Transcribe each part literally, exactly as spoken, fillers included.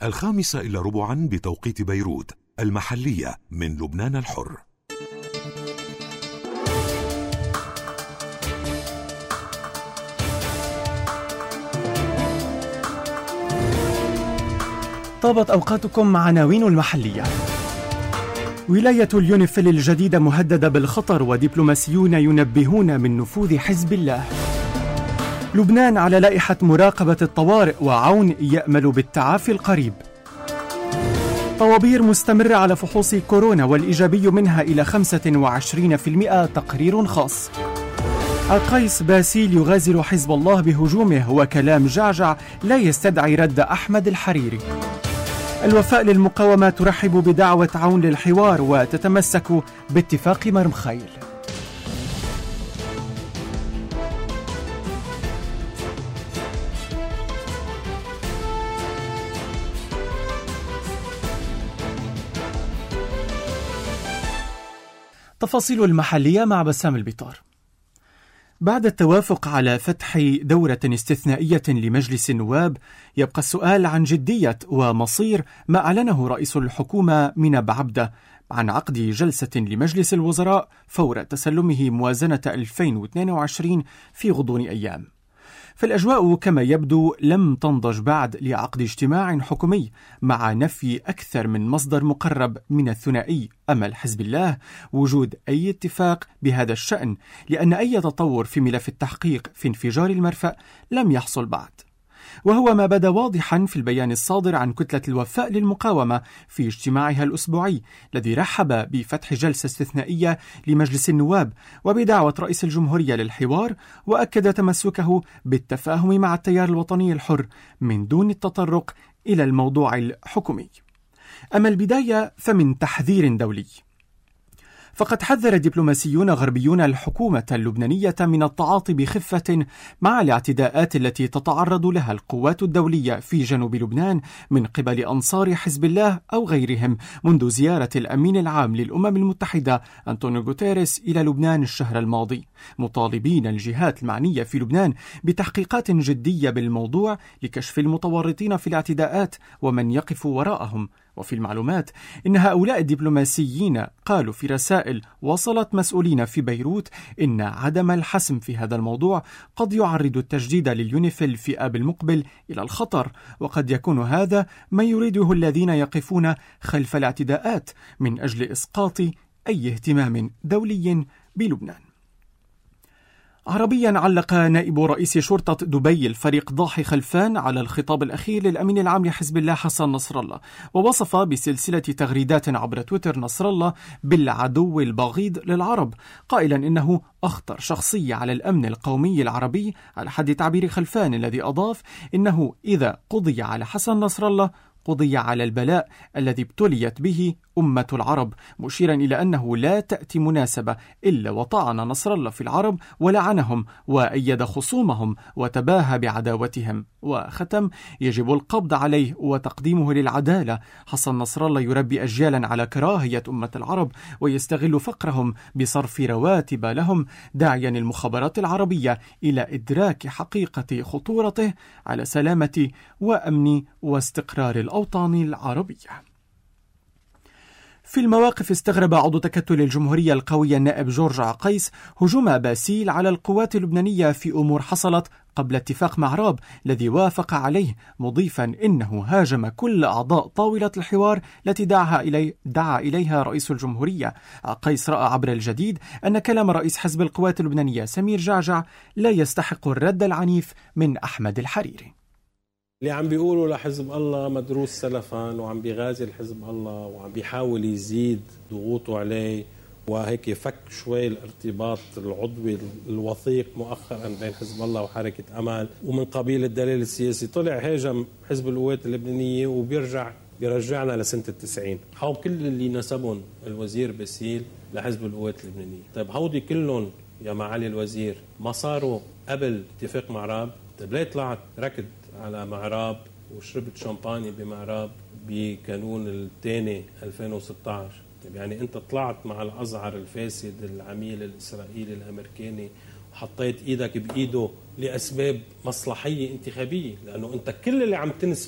الخامسة إلا ربعا بتوقيت بيروت، المحلية من لبنان الحر. طابت أوقاتكم مع عناوين المحلية. ولاية اليونيفيل الجديدة مهددة بالخطر ودبلوماسيون ينبهون من نفوذ حزب الله. لبنان على لائحة مراقبة الطوارئ وعون يأمل بالتعافي القريب. طوابير مستمرة على فحوص كورونا والإيجابي منها إلى خمسة وعشرين بالمئة، تقرير خاص. قيس باسيل يغازل حزب الله بهجومه وكلام جعجع لا يستدعي رد أحمد الحريري. الوفاء للمقاومة ترحب بدعوة عون للحوار وتتمسك باتفاق مرمخيل. تفاصيل المحلية مع بسام البطار. بعد التوافق على فتح دورة استثنائية لمجلس النواب، يبقى السؤال عن جدية ومصير ما أعلنه رئيس الحكومة مناب عبده عن عقد جلسة لمجلس الوزراء فور تسلمه موازنة ألفين واثنين وعشرين في غضون أيام. فالأجواء كما يبدو لم تنضج بعد لعقد اجتماع حكومي، مع نفي أكثر من مصدر مقرب من الثنائي أمل حزب الله وجود أي اتفاق بهذا الشأن، لأن أي تطور في ملف التحقيق في انفجار المرفأ لم يحصل بعد، وهو ما بدا واضحا في البيان الصادر عن كتلة الوفاء للمقاومة في اجتماعها الأسبوعي الذي رحب بفتح جلسة استثنائية لمجلس النواب وبدعوة رئيس الجمهورية للحوار، وأكد تمسكه بالتفاهم مع التيار الوطني الحر من دون التطرق إلى الموضوع الحكومي. أما البداية فمن تحذير دولي، فقد حذر دبلوماسيون غربيون الحكومة اللبنانية من التعاطي بخفة مع الاعتداءات التي تتعرض لها القوات الدولية في جنوب لبنان من قبل أنصار حزب الله أو غيرهم منذ زيارة الأمين العام للأمم المتحدة أنطونيو غوتيريس إلى لبنان الشهر الماضي، مطالبين الجهات المعنية في لبنان بتحقيقات جدية بالموضوع لكشف المتورطين في الاعتداءات ومن يقف وراءهم. وفي المعلومات إن هؤلاء الدبلوماسيين قالوا في رسائل وصلت مسؤولين في بيروت إن عدم الحسم في هذا الموضوع قد يعرض التجديد لليونيفيل في آب المقبل إلى الخطر، وقد يكون هذا ما يريده الذين يقفون خلف الاعتداءات من أجل إسقاط أي اهتمام دولي بلبنان. عربيا علق نائب رئيس شرطة دبي الفريق ضاحي خلفان على الخطاب الأخير للأمين العام لحزب الله حسن نصر الله، ووصف بسلسلة تغريدات عبر تويتر نصر الله بالعدو البغيض للعرب، قائلا إنه أخطر شخصية على الأمن القومي العربي على حد تعبير خلفان، الذي أضاف إنه إذا قضي على حسن نصر الله قضي على البلاء الذي ابتليت به أمة العرب، مشيرا إلى أنه لا تأتي مناسبة إلا وطعن نصر الله في العرب ولعنهم وأيد خصومهم وتباهى بعداوتهم. وختم: يجب القبض عليه وتقديمه للعدالة. حسن نصر الله يربي أجيالا على كراهية أمة العرب ويستغل فقرهم بصرف رواتب لهم، داعيا المخابرات العربية إلى إدراك حقيقة خطورته على سلامة وأمن واستقرار الأوطان العربية. في المواقف، استغرب عضو تكتل الجمهورية القوية النائب جورج عقيس هجوم باسيل على القوات اللبنانية في أمور حصلت قبل اتفاق معراب الذي وافق عليه، مضيفا إنه هاجم كل أعضاء طاولة الحوار التي دعا إلي دعا إليها رئيس الجمهورية. عقيس رأى عبر الجديد أن كلام رئيس حزب القوات اللبنانية سمير جعجع لا يستحق الرد العنيف من أحمد الحريري. اللي عم بيقولوا لحزب الله مدروس سلفا وعم بيغازل حزب الله وعم بيحاول يزيد ضغوطه عليه، وهيك فك شوي الارتباط العضوي الوثيق مؤخرا بين حزب الله وحركة أمل، ومن قبيل الدليل السياسي طلع هاجم حزب القوات اللبنانية وبيرجع بيرجعنا لسنة التسعين. حاول كل اللي نسبهم الوزير باسيل لحزب القوات اللبنانية. طيب هودي كلهم يا معالي الوزير ما صاروا قبل اتفاق معراب؟ طيب ليه طلعت ركض على معراب وشربت شامباني بمعراب بكانون الثاني ألفين وستة عشر؟ طيب يعني انت طلعت مع الازعر الفاسد العميل الاسرائيلي الامريكاني وحطيت ايدك بايده لاسباب مصلحيه انتخابيه، لانه انت كل اللي عم تنسبه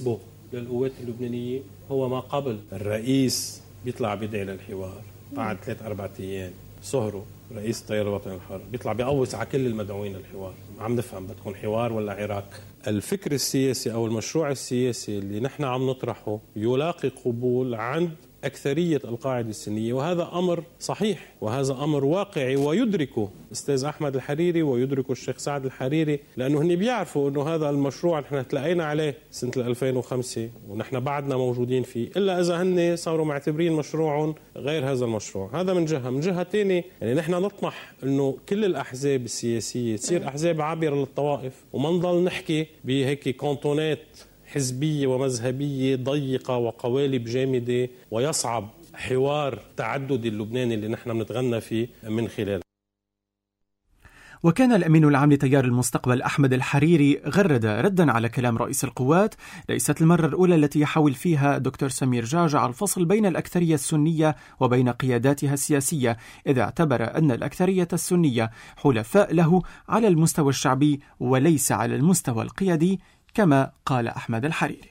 للقوات اللبنانية هو ما قبل. الرئيس بيطلع بيدعي للحوار بعد ثلاث أربعة أيام، سهروا رئيس التيار الوطني الحر بيطلع بيقوص على كل المدعوين للحوار. عم نفهم بدكم حوار ولا عراك؟ الفكر السياسي أو المشروع السياسي اللي نحن عم نطرحه يلاقي قبول عند أكثرية القاعدة السنية، وهذا أمر صحيح وهذا أمر واقعي ويدركه أستاذ أحمد الحريري ويدركه الشيخ سعد الحريري، لأنه هن بيعرفوا أنه هذا المشروع نحن تلاقينا عليه سنة ألفين وخمسة ونحن بعدنا موجودين فيه، إلا إذا هن صاروا معتبرين مشروع غير هذا المشروع. هذا من جهة. من جهة تانية يعني نحن نطمح أنه كل الأحزاب السياسية تصير أحزاب عابرة للطوائف، وما نضل نحكي بهيك كونتونات حزبية ومذهبية ضيقة وقوالب جامدة، ويصعب حوار تعددي اللبناني اللي نحن بنتغنى فيه من خلاله. وكان الأمين العام لتيار المستقبل أحمد الحريري غرد ردا على كلام رئيس القوات: ليست المرة الأولى التي يحاول فيها دكتور سمير جعجع الفصل بين الأكثرية السنية وبين قياداتها السياسية، إذا اعتبر أن الأكثرية السنية حلفاء له على المستوى الشعبي وليس على المستوى القيادي، كما قال أحمد الحريري.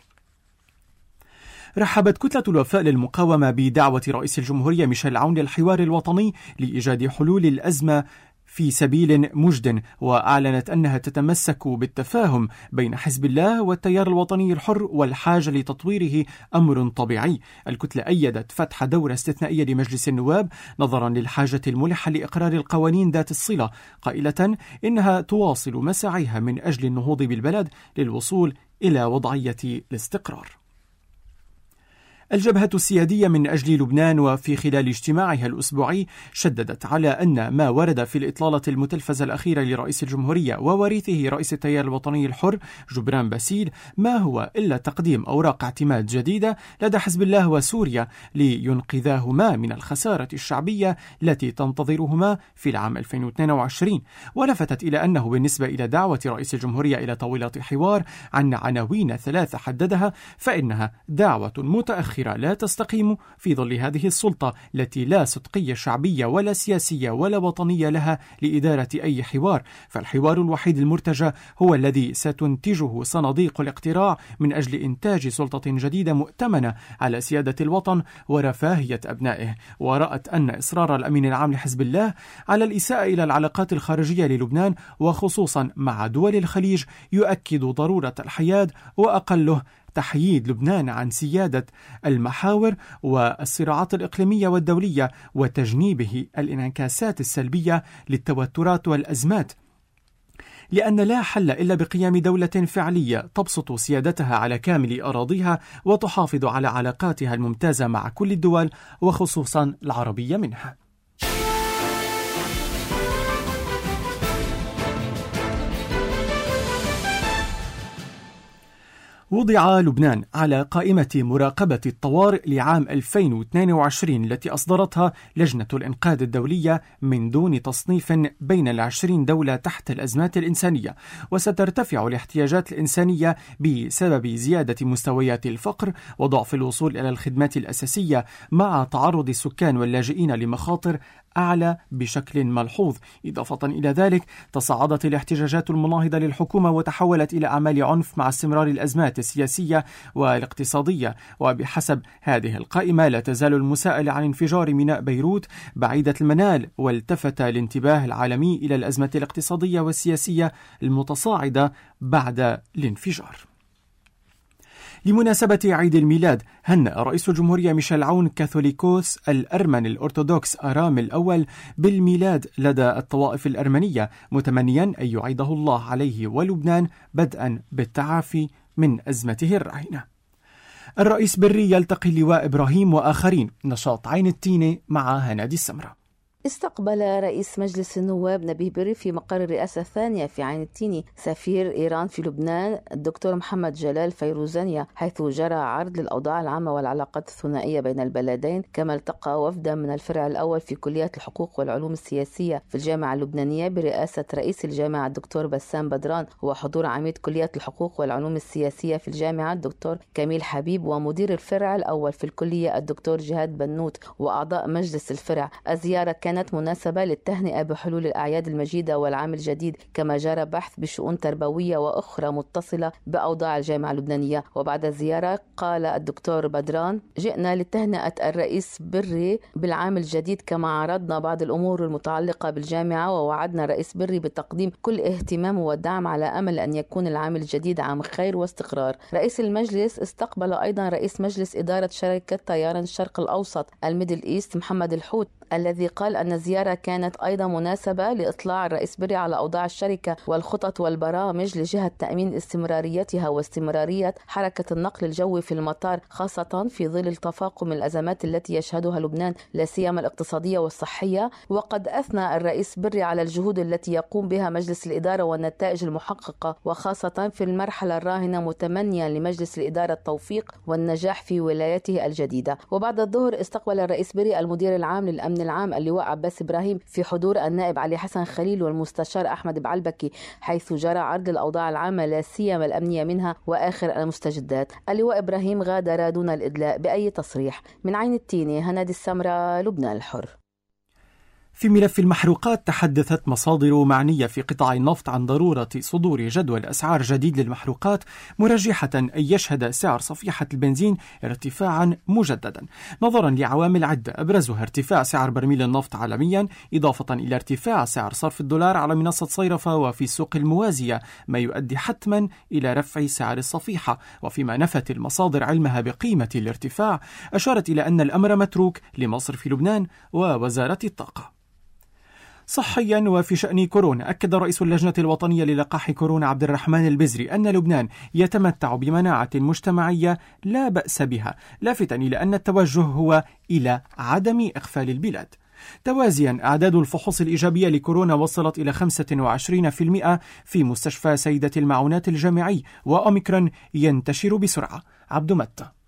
رحبت كتلة الوفاء للمقاومة بدعوة رئيس الجمهورية ميشيل عون للحوار الوطني لإيجاد حلول الأزمة في سبيل مجد، وأعلنت أنها تتمسك بالتفاهم بين حزب الله والتيار الوطني الحر والحاجة لتطويره أمر طبيعي. الكتلة أيدت فتح دورة استثنائية لمجلس النواب نظرا للحاجة الملحة لإقرار القوانين ذات الصلة، قائلة إنها تواصل مساعيها من أجل النهوض بالبلد للوصول إلى وضعية الاستقرار. الجبهة السيادية من أجل لبنان وفي خلال اجتماعها الأسبوعي شددت على أن ما ورد في الإطلالة المتلفزة الأخيرة لرئيس الجمهورية ووريثه رئيس التيار الوطني الحر جبران باسيل ما هو إلا تقديم أوراق اعتماد جديدة لدى حزب الله وسوريا لينقذاهما من الخسارة الشعبية التي تنتظرهما في العام ألفين واثنين وعشرين. ولفتت إلى أنه بالنسبة إلى دعوة رئيس الجمهورية إلى طاولة حوار عن عناوين ثلاثة حددها، فإنها دعوة متأخرة لا تستقيم في ظل هذه السلطة التي لا صدقية شعبية ولا سياسية ولا وطنية لها لإدارة أي حوار، فالحوار الوحيد المرتجى هو الذي ستنتجه صناديق الاقتراع من أجل إنتاج سلطة جديدة مؤتمنة على سيادة الوطن ورفاهية أبنائه. ورأت أن إصرار الأمين العام لحزب الله على الإساءة إلى العلاقات الخارجية للبنان وخصوصا مع دول الخليج يؤكد ضرورة الحياد وأقله تحييد لبنان عن سيادة المحاور والصراعات الإقليمية والدولية وتجنيبه الانعكاسات السلبية للتوترات والأزمات، لأن لا حل إلا بقيام دولة فعلية تبسط سيادتها على كامل أراضيها وتحافظ على علاقاتها الممتازة مع كل الدول وخصوصا العربية منها. وضع لبنان على قائمة مراقبة الطوارئ لعام ألفين واثنين وعشرين التي أصدرتها لجنة الإنقاذ الدولية من دون تصنيف بين العشرين دولة تحت الأزمات الإنسانية، وسترتفع الاحتياجات الإنسانية بسبب زيادة مستويات الفقر وضعف الوصول إلى الخدمات الأساسية مع تعرض السكان واللاجئين لمخاطر أعلى بشكل ملحوظ. إضافة إلى ذلك تصاعدت الاحتجاجات المناهضة للحكومة وتحولت إلى أعمال عنف مع استمرار الأزمات السياسية والاقتصادية. وبحسب هذه القائمة لا تزال المساءلة عن انفجار ميناء بيروت بعيدة المنال، والتفت الانتباه العالمي إلى الأزمة الاقتصادية والسياسية المتصاعدة بعد الانفجار. لمناسبة عيد الميلاد هنأ رئيس الجمهورية ميشيل عون كاثوليكوس الأرمن الأرثوذكس آرام الأول بالميلاد لدى الطوائف الأرمنية، متمنيا أن يعيده الله عليه ولبنان بدءا بالتعافي من أزمته الراهنة. الرئيس بري يلتقي اللواء إبراهيم وآخرين. نشاط عين التينة مع هنادي السمرة. استقبل رئيس مجلس النواب نبيه بري في مقر الرئاسة الثانية في عين التيني سفير إيران في لبنان الدكتور محمد جلال فيروزانيا، حيث جرى عرض للأوضاع العامة والعلاقات الثنائية بين البلدين. كما التقى وفدا من الفرع الأول في كلية الحقوق والعلوم السياسية في الجامعة اللبنانية برئاسة رئيس الجامعة الدكتور بسام بدران وحضور عميد كلية الحقوق والعلوم السياسية في الجامعة الدكتور كميل حبيب ومدير الفرع الأول في الكلية الدكتور جهاد بنوت وأعضاء مجلس الفرع. الزيارة كانت كانت مناسبة للتهنئة بحلول الأعياد المجيدة والعام الجديد، كما جرى بحث بشؤون تربوية وأخرى متصلة بأوضاع الجامعة اللبنانية. وبعد الزيارة قال الدكتور بدران: جئنا لتهنئة الرئيس بري بالعام الجديد، كما عرضنا بعض الأمور المتعلقة بالجامعة، ووعدنا الرئيس بري بتقديم كل اهتمام والدعم على أمل أن يكون العام الجديد عام خير واستقرار. رئيس المجلس استقبل أيضا رئيس مجلس إدارة شركة طيران الشرق الأوسط الميدل إيست محمد الحوت، الذي قال أن الزيارة كانت أيضا مناسبة لإطلاع الرئيس بري على أوضاع الشركة والخطط والبرامج لجهة تأمين استمراريتها واستمرارية حركة النقل الجوي في المطار، خاصة في ظل تفاقم الأزمات التي يشهدها لبنان لا سيما الاقتصادية والصحية. وقد أثنى الرئيس بري على الجهود التي يقوم بها مجلس الإدارة والنتائج المحققة، وخاصة في المرحلة الراهنة، متمنيا لمجلس الإدارة التوفيق والنجاح في ولايته الجديدة. وبعد الظهر استقبل الرئيس بري المدير العام للأمن العام اللواء عباس إبراهيم في حضور النائب علي حسن خليل والمستشار أحمد بعلبكي، حيث جرى عرض الأوضاع العامة لا سيما الأمنية منها وآخر المستجدات. اللواء إبراهيم غادر دون الإدلاء بأي تصريح. من عين التينة، هنادي السمرة، لبنان الحر. في ملف المحروقات، تحدثت مصادر معنية في قطاع النفط عن ضرورة صدور جدول أسعار جديد للمحروقات، مرجحة أن يشهد سعر صفيحة البنزين ارتفاعا مجددا نظرا لعوامل عدة، أبرزها ارتفاع سعر برميل النفط عالميا، إضافة إلى ارتفاع سعر صرف الدولار على منصة صيرفة وفي السوق الموازية، ما يؤدي حتما إلى رفع سعر الصفيحة. وفيما نفت المصادر علمها بقيمة الارتفاع، أشارت إلى أن الأمر متروك لمصرف لبنان ووزارة الطاقة. صحيا وفي شأن كورونا، أكد رئيس اللجنة الوطنية للقاح كورونا عبد الرحمن البزري أن لبنان يتمتع بمناعة مجتمعية لا بأس بها، لافتا إلى أن التوجه هو إلى عدم إغفال البلاد. توازيا، أعداد الفحوص الإيجابية لكورونا وصلت إلى خمسة وعشرين بالمئة في مستشفى سيدة المعونات الجامعي، وأوميكرون ينتشر بسرعة. عبد متى.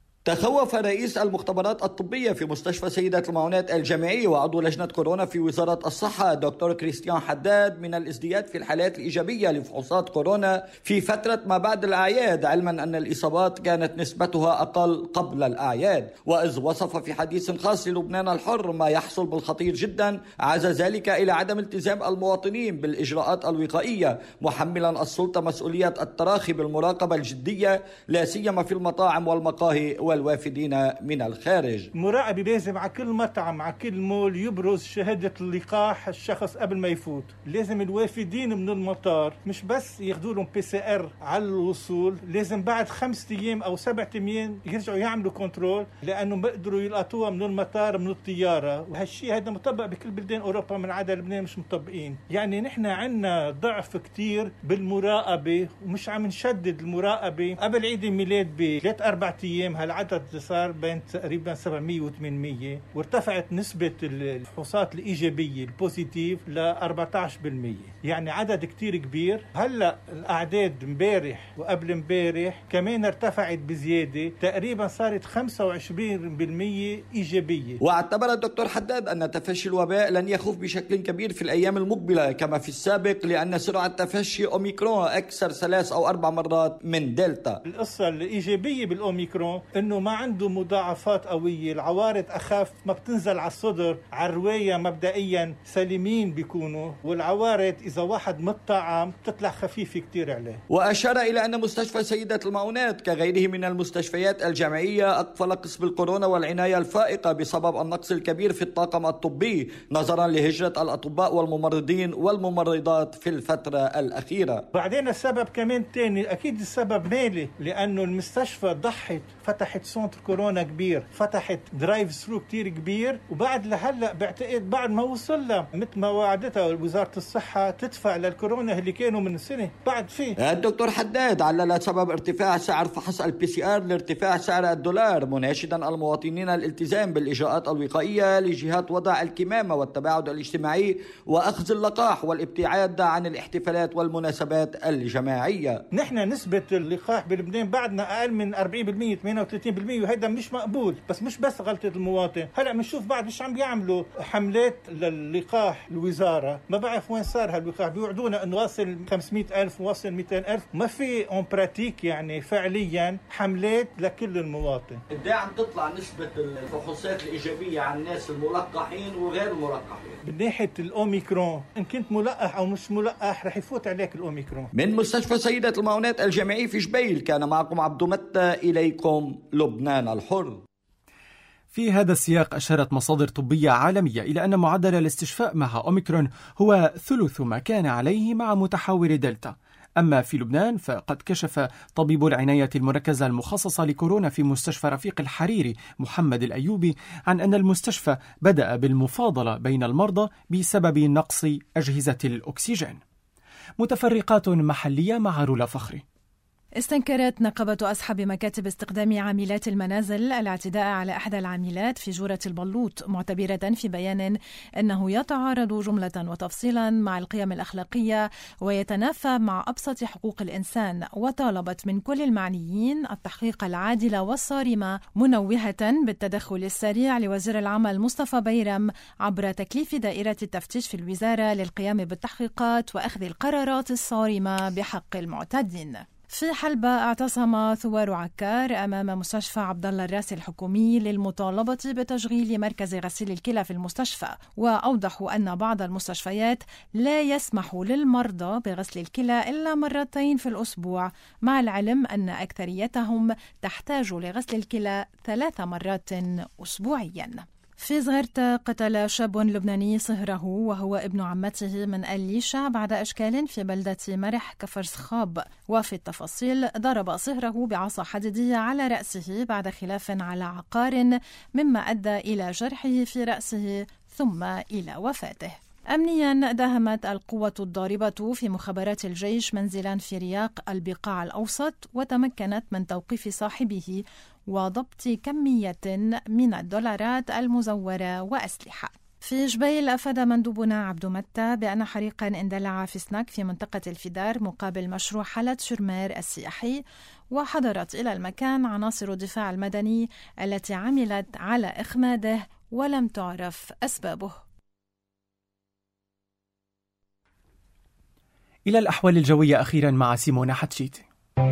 تخوف رئيس المختبرات الطبية في مستشفى سيدة المعونات الجامعي وعضو لجنة كورونا في وزارة الصحة دكتور كريستيان حداد من الازدياد في الحالات الإيجابية لفحوصات كورونا في فترة ما بعد الأعياد، علما أن الإصابات كانت نسبتها أقل قبل الأعياد. وإذ وصف في حديث خاص للبنان الحر ما يحصل بالخطير جدا، عزا ذلك إلى عدم التزام المواطنين بالإجراءات الوقائية، محملا السلطة مسؤولية التراخي بالمراقبة الجدية لا سيما في المطاعم والمقاهي والوافدين من الخارج. مراقبة لازم على كل مطعم، على كل مول يبرز شهادة اللقاح الشخص قبل ما يفوت. لازم الوافدين من المطار مش بس ياخذوا لهم بي سي ار على الوصول، لازم بعد خمسة ايام او سبعة ايام يرجعوا يعملوا كنترول، لانه بيقدروا يلقطوها من المطار من الطيارة. وهالشيء هذا مطبق بكل بلدان اوروبا من عدا لبنان مش مطبقين. يعني نحن عندنا ضعف كتير بالمراقبة ومش عم نشدد المراقبة. قبل عيد الميلاد بثلاث اربع ايام هالعدد صار بين تقريبا سبعمية وثمانمية، وارتفعت نسبة الفحوصات الإيجابية البوزيتيف ل أربعة عشر بالمية، يعني عدد كتير كبير. هلأ الأعداد مبارح وقبل مبارح كمان ارتفعت بزيادة، تقريبا صارت خمسة وعشرين بالمية إيجابية. واعتبر الدكتور حداد أن تفشي الوباء لن يخف بشكل كبير في الأيام المقبلة كما في السابق، لأن سرعة تفشي أوميكرون أكثر ثلاث أو أربع مرات من دلتا. القصة الإيجابية بالأوميكرون إنه ما عنده مضاعفات قوية، العوارض أخف، ما بتنزل على الصدر، على الرواية مبدئيا سليمين بيكونوا، والعوارض إذا واحد مطعم تطلع خفيفة كتير عليه. وأشار إلى أن مستشفى سيدة المعونات كغيره من المستشفيات الجامعية أقفل قسم الكورونا والعناية الفائقة بسبب النقص الكبير في الطاقم الطبي نظرا لهجرة الأطباء والممرضين والممرضات في الفترة الأخيرة. بعدين السبب كمان تاني، أكيد السبب مالي، لأنه المستشفى ضحت، فتحت سنتر كورونا كبير، فتحت درايف ثرو كتير كبير، وبعد لهلا بعتقد بعد ما وصل لها مثل ما وعدتها وزارة الصحة تدفع للكورونا اللي كانوا من سنة بعد فيه. الدكتور حداد علل سبب ارتفاع سعر فحص البي سي ار لارتفاع سعر الدولار، مناشدا المواطنين الالتزام بالإجراءات الوقائية لجهات وضع الكمامة والتباعد الاجتماعي وأخذ اللقاح والابتعاد عن الاحتفالات والمناسبات الجماعية. نحن نسبة اللقاح بلبنان بعدنا أقل من أربعين بالمية، ثمانية وثلاثين خمسين بالمئة وهذا مش مقبول. بس مش بس غلطة المواطن، هلأ بنشوف بعد مش عم بيعملوا حملات للقاح الوزارة، ما بعرف وين صار هاللقاح، بيوعدونا انه واصل خمسمئة ألف واصل مئتين ألف، ما في اون براتيك يعني فعليا حملات لكل المواطن. قد ايه عم تطلع نسبة الفحوصات الإيجابية عن الناس الملقحين وغير الملقحين؟ من ناحية الأوميكرون إن كنت ملقح أو مش ملقح رح يفوت عليك الأوميكرون. من مستشفى سيدة المعونات الجامعي في جبيل كان معكم عبدو متى، إليكم لبنان الحر. في هذا السياق أشارت مصادر طبية عالمية إلى أن معدل الاستشفاء مع أوميكرون هو ثلث ما كان عليه مع متحور دلتا. أما في لبنان فقد كشف طبيب العناية المركزة المخصصة لكورونا في مستشفى رفيق الحريري محمد الأيوبي عن أن المستشفى بدأ بالمفاضلة بين المرضى بسبب نقص أجهزة الأكسجين. متفرقات محلية مع رولا فخري. استنكرت نقابة أصحاب مكاتب استخدام عاملات المنازل الاعتداء على إحدى العاملات في جورة البلوط، معتبرة في بيان أنه يتعارض جملة وتفصيلا مع القيم الأخلاقية ويتنافى مع أبسط حقوق الإنسان، وطالبت من كل المعنيين التحقيق العادل والصارم، منوهة بالتدخل السريع لوزير العمل مصطفى بيرم عبر تكليف دائرة التفتيش في الوزارة للقيام بالتحقيقات وأخذ القرارات الصارمة بحق المعتدين. في حلبة اعتصم ثوار عكار أمام مستشفى عبد الله الراسي الحكومي للمطالبة بتشغيل مركز غسيل الكلى في المستشفى، وأوضحوا أن بعض المستشفيات لا يسمح للمرضى بغسل الكلى إلا مرتين في الأسبوع، مع العلم أن أكثريتهم تحتاج لغسل الكلى ثلاث مرات أسبوعياً. في زغرتا قتل شاب لبناني صهره وهو ابن عمته من الليشة بعد أشكال في بلدة مرح كفر سخاب، وفي التفاصيل ضرب صهره بعصا حديدية على رأسه بعد خلاف على عقار، مما أدى إلى جرحه في رأسه ثم إلى وفاته. أمنياً داهمت القوة الضاربة في مخابرات الجيش منزلاً في رياق البقاع الأوسط، وتمكنت من توقيف صاحبه وضبط كمية من الدولارات المزورة وأسلحة. في جبيل أفاد مندوبنا عبدو متى بأن حريقاً اندلع في سناك في منطقة الفدار مقابل مشروع حالة شرمير السياحي، وحضرت إلى المكان عناصر الدفاع المدني التي عملت على إخماده ولم تعرف أسبابه. إلى الأحوال الجوية أخيراً مع سيمونا حتشيتي.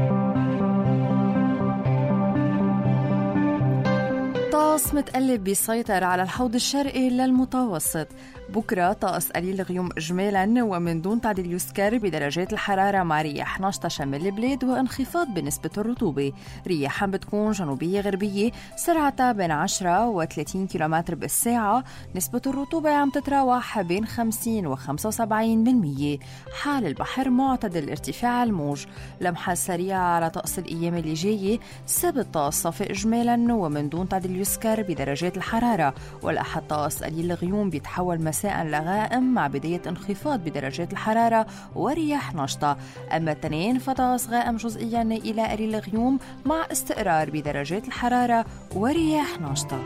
طقس متقلب بيسيطر على الحوض الشرقي للمتوسط. بكرة طقس قليل غيوم إجمالاً ومن دون تعديل يذكر بدرجات الحرارة مع رياح نشطة شمال البلاد وانخفاض بنسبة الرطوبة. رياح بتكون جنوبية غربية سرعتها بين عشرة وثلاثين كيلومتر بالساعة. نسبة الرطوبة عم تتراوح بين خمسين وخمسة وسبعين بالمية. حال البحر معتدل الارتفاع الموج. لمحة سريعة على طقس الأيام اللي جاية. السبت طقس صافي إجمالاً ومن دون تعديل يذكر بدرجات الحرارة. والأحد طقس قليل غيوم بيتحول مساء لغائم مع بداية انخفاض بدرجات الحرارة ورياح نشطة. أما التنين فطقس غائم جزئيا إلى قليل غيوم مع استقرار بدرجات الحرارة ورياح نشطة.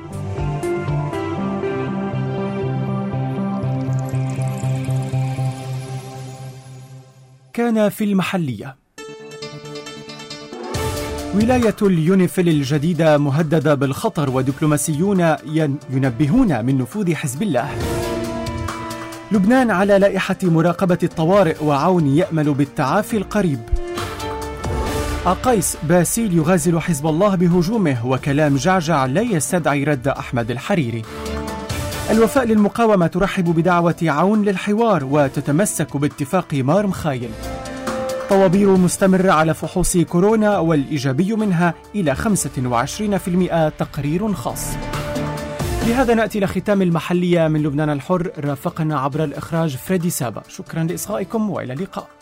كان في المحلية. ولاية اليونيفيل الجديدة مهددة بالخطر ودبلوماسيون ينبهون من نفوذ حزب الله. لبنان على لائحة مراقبة الطوارئ وعون يأمل بالتعافي القريب. عقيس باسيل يغازل حزب الله بهجومه وكلام جعجع لا يستدعي رد أحمد الحريري. الوفاء للمقاومة ترحب بدعوة عون للحوار وتتمسك باتفاق مار مخايل. طوابير مستمرة على فحوص كورونا والإيجابي منها إلى خمسة وعشرين بالمئة تقرير خاص. بهذا نأتي لختام المحلية من لبنان الحر. رافقنا عبر الإخراج فريدي سابا. شكرا لإصغائكم وإلى اللقاء.